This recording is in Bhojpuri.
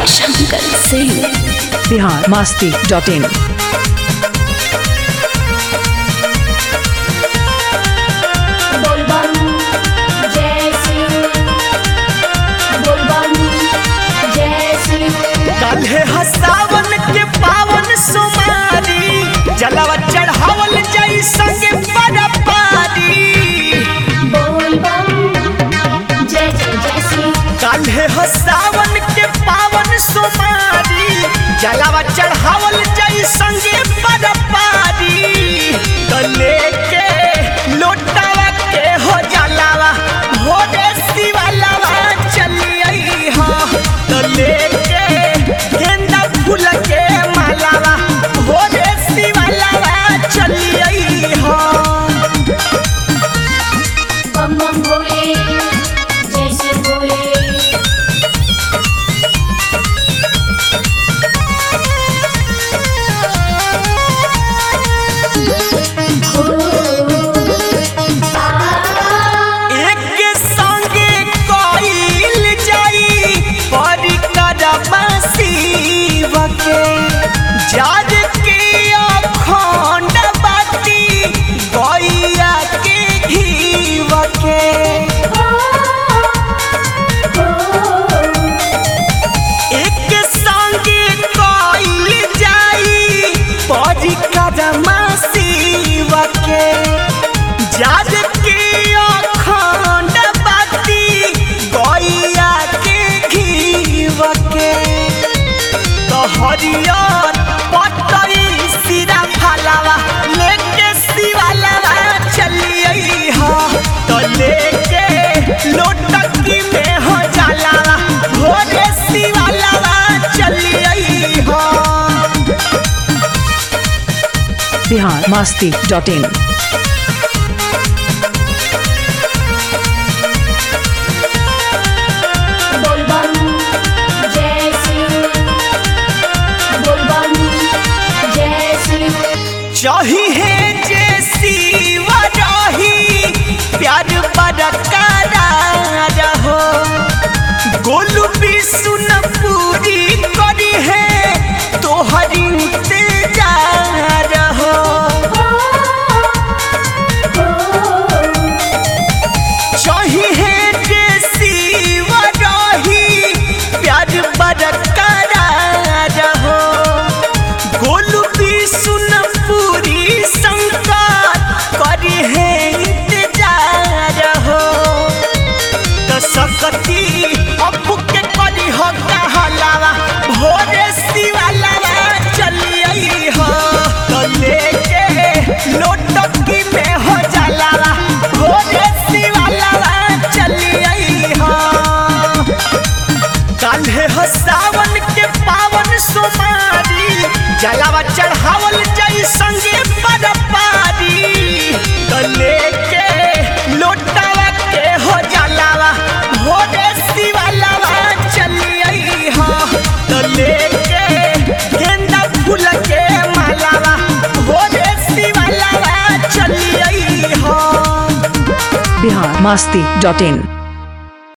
शंकर सिंह। biharmasti.in। बोलबम जय सिंह, बोलबम जय सिंह। काल्हे सावन के पावन सोमारी जलवा चढ़ावल जाई संगे बरपारी। बोलबम जय जय जय सिंह। काल्हे सावन के पावन सोमारी जलवा चढ़ावल जाई संगे बरपारी। गले के लोटावा के हो जलावा भोरे शिवालावा चली आई हा। गले के गेंदा फूल के मालावा भोरे शिवालावा चली आई हा। बम बम भोले जय सिंह भोले। एक संगे कइल जाई परिक्रमा शिव के। जार के अखंड बाती गैया के घीव के। एक संगे कइल जाई परिक्रमा शिव के। जार के अखंड बाती गैया के घीव के। तो हरियर पटरी सिरा फलावा लेके शिवालावा चली आई हा। तो लेके लोटकी में हो जलावा भोरे शिवालावा चली आई हा। biharmasti.in। बोलबम जय सिंह, बोलबम जय सिंह। चाहिए जे शिव रही प्यार बरकरार हो। गोलू भी सुन पूरी करी है तोहर इंतजार हो। चाहिए जे शिव रही प्यार बरकरार हो। गोलू भी सुन पूरी शंकर करी है इंतजार हो। तो सकती अबू के करी हो कहलावा भोरे शिवालावा चली आई हो। तो लेके लोटकी में हो जलावा भोरे शिवालावा चली आई हो। काल्हे सावन के पावन सोमारी जलावा चढ़ावल जाई संगे बरपारी। गले के लोटावा के हो जलावा भोरे शिवालावा चली आई हा। गले के गेंदा फूल के मालावा भोरे शिवालावा चली आई हा। biharmasti.in।